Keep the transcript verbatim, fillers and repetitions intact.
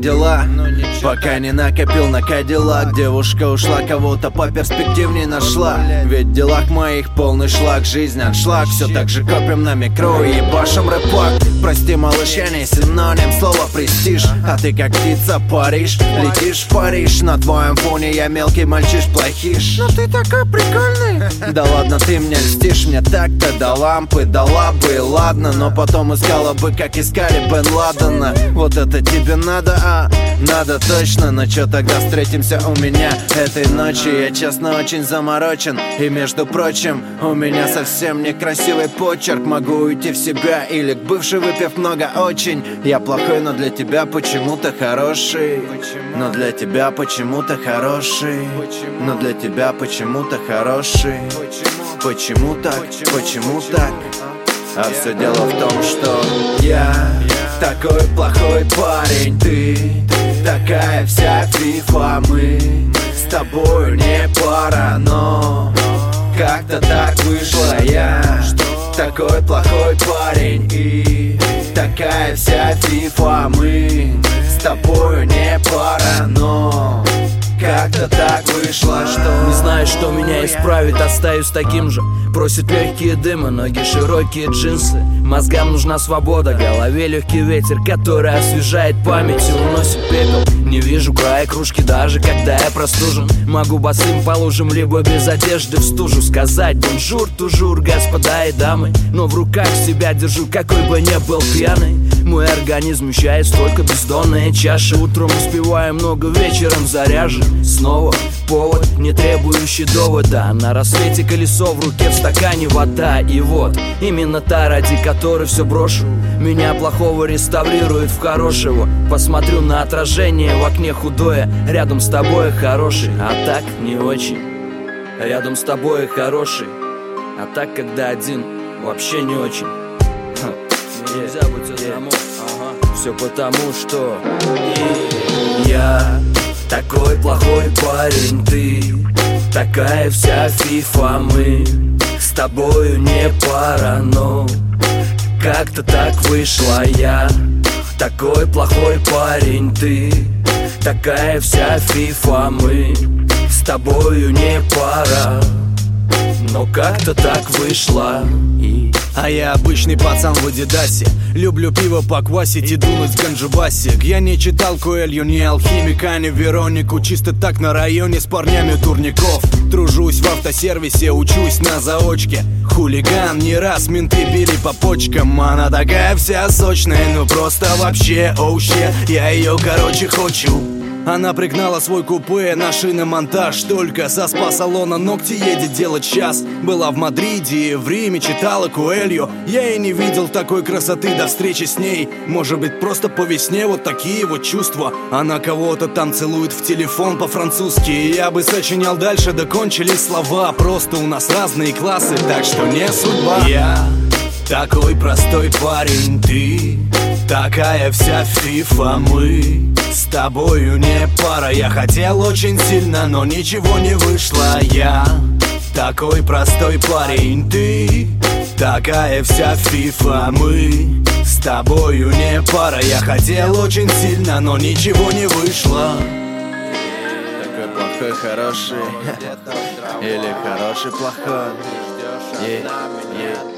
дела? Пока не накопил на кадиллак. Девушка ушла, кого-то по перспективней нашла. Ведь в делах моих полный шлак. Жизнь аншлаг, все так же копим на микро и ебашим рэпак. Прости, малыш, я не синоним слова престиж. А ты как птица Париж, летишь в Париж. На твоем фоне я мелкий мальчиш плохиш. Но ты такой прикольный. Да ладно, ты мне льстишь, мне так-то до лампы дала бы, ладно. Но потом искала бы, как искали Бен Ладена. Вот это тебе надо, а? Надо точно. Но чё тогда встретимся у меня этой ночью? Я честно очень заморочен. И между прочим, у меня совсем некрасивый почерк. Могу уйти в себя или к бывшей, выпив много очень. Я плохой, но для тебя почему-то хороший. Но для тебя почему-то хороший. Но для тебя почему-то хороший. Почему так? Почему так? А все дело в том, что я такой плохой парень, ты такая вся фифа. Мы с тобой не пара, но как-то так вышло. Я такой плохой парень и такая вся фифа. Мы с тобой не пара, но как-то так вышло, что... Не знаю, что меня исправит, остаюсь таким же. Просит легкие дымы, ноги широкие джинсы. Мозгам нужна свобода, голове легкий ветер, который освежает память и уносит пепел. Не вижу края кружки, даже когда я простужен. Могу босым по лужам, либо без одежды в стужу сказать бонжур, тужур, господа и дамы. Но в руках себя держу, какой бы ни был пьяный. Мой организм вмещает столько бездонные чаши. Утром успеваю много, вечером заряжен. Снова повод, не требующий довода. На рассвете колесо, в руке в стакане вода. И вот, именно та, ради которой все брошу. Меня плохого реставрирует в хорошего. Посмотрю на отражение в окне худое. Рядом с тобой хороший, а так не очень. Рядом с тобой хороший, а так, когда один, вообще не очень. Нельзя быть одному, ага. Все потому, что я такой плохой парень, ты такая вся фифа. Мы с тобою не пара, но как-то так вышло. Я такой плохой парень, ты такая вся фифа. Мы с тобою не пара, но как-то так вышло. И... А я обычный пацан в Адидасе. Люблю пиво поквасить и дунуть в ганджубасик. Я не читал Коэлью, ни Алхимика, ни Веронику. Чисто так на районе с парнями турников. Тружусь в автосервисе, учусь на заочке. Хулиган, не раз менты били по почкам. Она такая вся сочная, ну просто вообще, оу щет. Я ее, короче, хочу. Она пригнала свой купе на шиномонтаж. Только со спа-салона ногти едет делать час. Была в Мадриде, в Риме, читала Коэлью. Я и не видел такой красоты до встречи с ней. Может быть, просто по весне вот такие вот чувства. Она кого-то там целует в телефон по-французски. И я бы сочинял дальше, да кончились слова. Просто у нас разные классы, так что не судьба. Я такой простой парень, ты такая вся фифа. Мы с тобою не пара. Я хотел очень сильно, но ничего не вышло. Я такой простой парень, ты такая вся фифа. Мы с тобою не пара. Я хотел очень сильно, но ничего не вышло. Такой плохой хороший или хороший плохой. Yeah, yeah.